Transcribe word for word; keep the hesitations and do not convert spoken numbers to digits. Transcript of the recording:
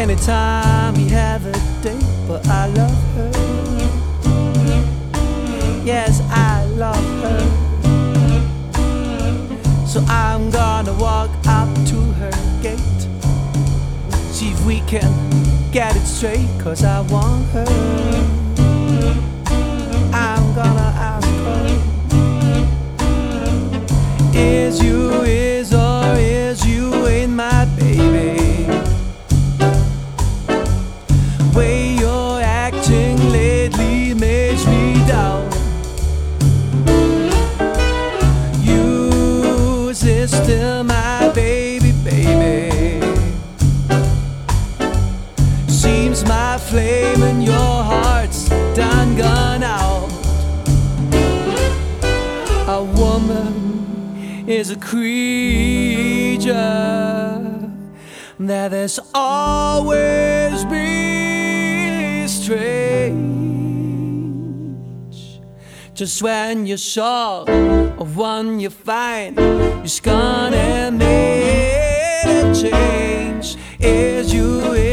anytime we have a date. But I love her, yes, I love her. So I'm gonna walk up to her gate, see if we can get it straight, cause I want her. I'm gonna ask her, is you, is or is you ain't my baby? Way you're acting lately makes me down. You is still my baby, baby. Seems my flame in your heart's done gone out. A woman is a creature that has always been strange. Just when you're sure of one you find, you're gonna make a change. Is you